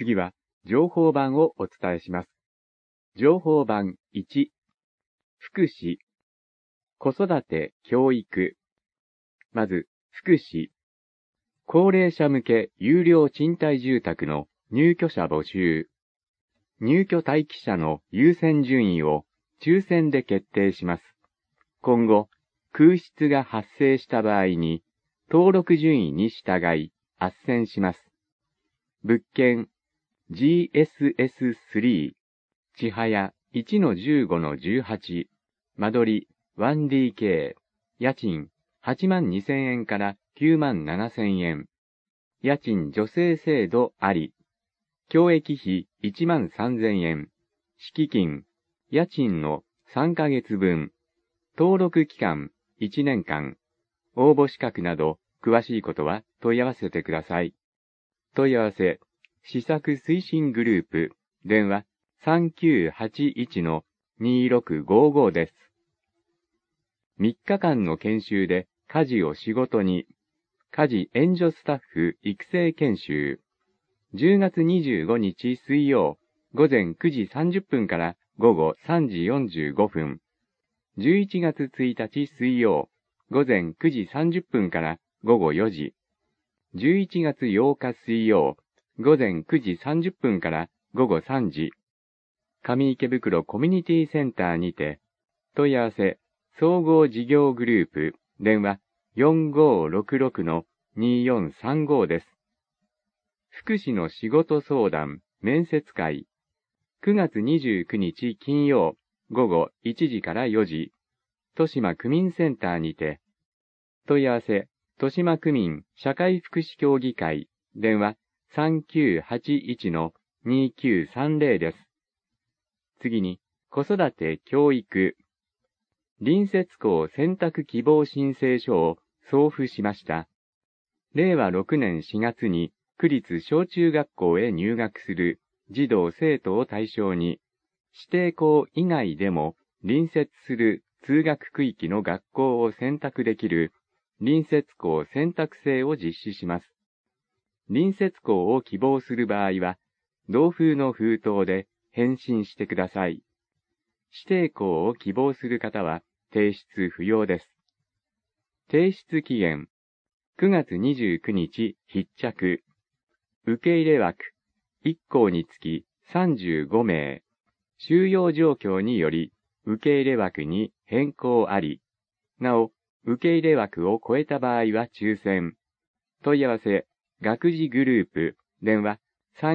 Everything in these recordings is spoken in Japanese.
次は、情報版をお伝えします。情報版1、福祉、子育て、教育。まず、福祉。高齢者向け有料賃貸住宅の入居者募集。入居待機者の優先順位を抽選で決定します。今後、空室が発生した場合に、登録順位に従い、斡旋します。物件、GSS3、千早 1-15-18、間取り 1DK、家賃82,000円から97,000円。家賃助成制度あり。教育費13,000円。敷金、家賃の3ヶ月分。登録期間1年間。応募資格など詳しいことは問い合わせてください。問い合わせ、施策推進グループ、電話3981-2655です。3日間の研修で家事を仕事に、家事援助スタッフ育成研修。10月25日水曜、午前9時30分から午後3時45分。11月1日水曜、午前9時30分から午後4時。11月8日水曜、午前9時30分から午後3時。上池袋コミュニティセンターにて、問い合わせ、総合事業グループ、電話4566-2435です。福祉の仕事相談、面接会。9月29日金曜、午後1時から4時。豊島区民センターにて。問い合わせ、豊島区民社会福祉協議会、電話3981-2930です。次に、子育て教育。隣接校選択希望申請書を送付しました。令和6年4月に区立小中学校へ入学する児童生徒を対象に、指定校以外でも隣接する通学区域の学校を選択できる隣接校選択制を実施します。隣接校を希望する場合は、同封の封筒で返信してください。指定校を希望する方は提出不要です。提出期限、9月29日必着。受け入れ枠、1校につき35名。収容状況により、受け入れ枠に変更あり。なお、受け入れ枠を超えた場合は抽選。問い合わせ、学児グループ、電話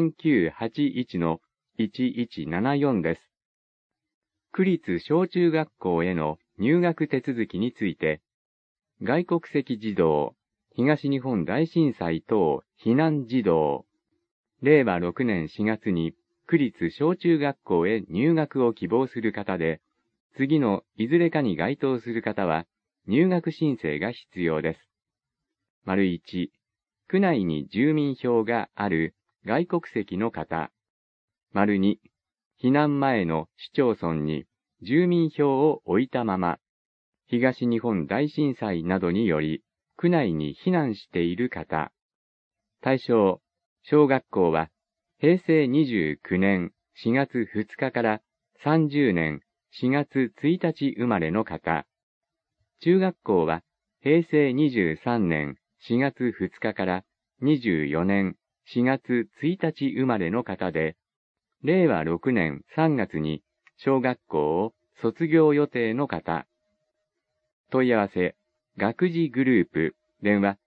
3981-1174です。区立小中学校への入学手続きについて、外国籍児童、東日本大震災等避難児童、令和6年4月に区立小中学校へ入学を希望する方で、次のいずれかに該当する方は入学申請が必要です。丸1、区内に住民票がある外国籍の方。丸2、避難前の市町村に住民票を置いたまま、東日本大震災などにより区内に避難している方。対象、小学校は平成29年4月2日から30年4月1日生まれの方。中学校は平成23年4月2日から24年4月1日生まれの方で、令和6年3月に小学校を卒業予定の方。問い合わせ、学児グループ、電話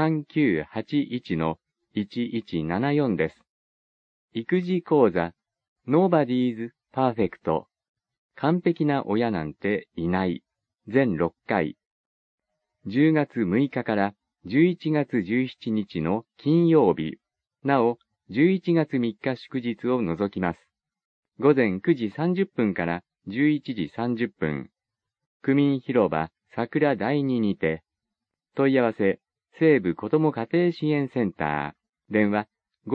3981-1174です。育児講座、Nobody's Perfect。完璧な親なんていない。全6回。10月6日から11月17日の金曜日。なお、11月3日祝日を除きます。午前9時30分から11時30分。区民広場桜第2にて。問い合わせ、西部子ども家庭支援センター。電話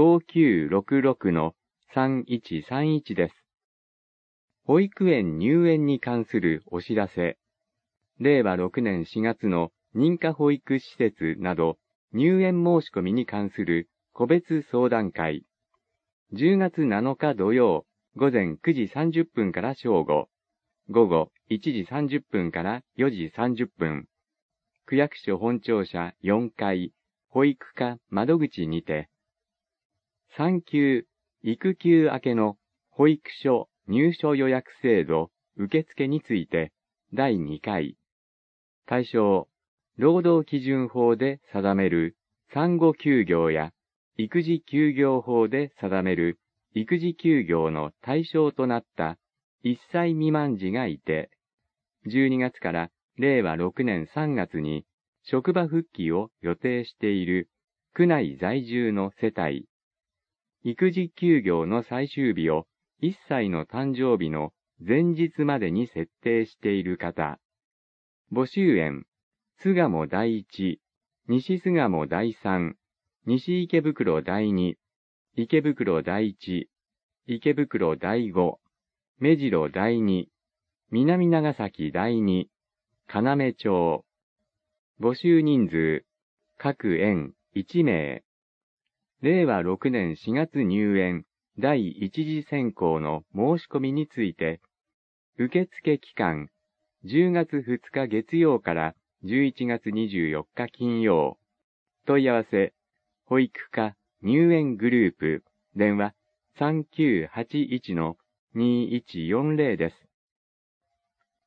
5966-3131です。保育園入園に関するお知らせ。令和6年4月の認可保育施設など入園申し込みに関する個別相談会。 10月7日土曜、午前9時30分から正午、午後1時30分から4時30分、区役所本庁舎4階、保育課窓口にて、産休、育休明けの保育所入所予約制度受付について第2回、対象、労働基準法で定める産後休業や育児休業法で定める育児休業の対象となった1歳未満児がいて、12月から令和6年3月に職場復帰を予定している区内在住の世帯、育児休業の最終日を1歳の誕生日の前日までに設定している方、募集園、巣鴨第一、西巣鴨第三、西池袋第二、池袋第一、池袋第五、目白第二、南長崎第二、要町。募集人数、各園1名。令和6年4月入園第一次選考の申し込みについて、受付期間、10月2日月曜から11月24日金曜。問い合わせ、保育課入園グループ、電話3981-2140です。